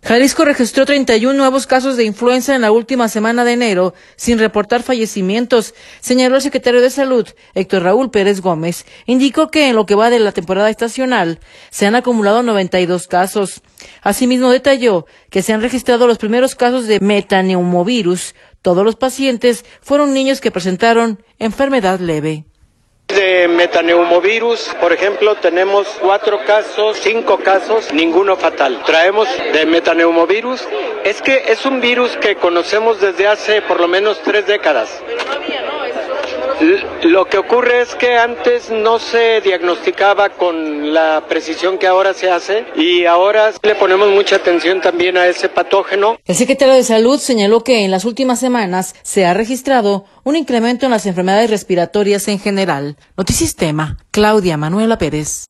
Jalisco registró 31 nuevos casos de influenza en la última semana de enero, sin reportar fallecimientos, señaló el secretario de Salud, Héctor Raúl Pérez Gómez. Indicó que en lo que va de la temporada estacional se han acumulado 92 casos. Asimismo, detalló que se han registrado los primeros casos de metaneumovirus. Todos los pacientes fueron niños que presentaron enfermedad leve. De metaneumovirus, por ejemplo, tenemos 4 casos, 5 casos, ninguno fatal. Traemos de metaneumovirus, es que es un virus que conocemos desde hace por lo menos 3 décadas. Lo que ocurre es que antes no se diagnosticaba con la precisión que ahora se hace y ahora le ponemos mucha atención también a ese patógeno. El secretario de Salud señaló que en las últimas semanas se ha registrado un incremento en las enfermedades respiratorias en general. Notisistema, Claudia Manuela Pérez.